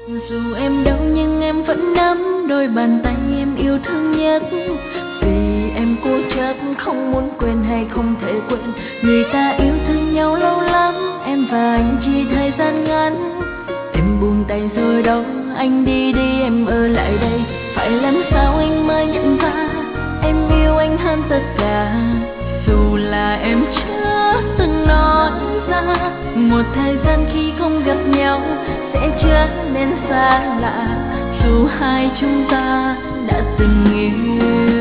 Dù em đâu nhưng em vẫn nắm đôi bàn tay em yêu thương nhất. Vì em cố chấp không muốn quên hay không thể quên. Người ta yêu thương nhau lâu lắm, em và anh chỉ thời gian ngắn. Em buông tay rồi đâu, anh đi đi em ở lại đây. Phải làm sao anh mới nhận ra em yêu anh hơn tất cả. Dù là em chưa từng nói ra, một thời gian khi không gặp nhau sẽ trở nên xa lạ. Dù hai chúng ta đã từng yêu.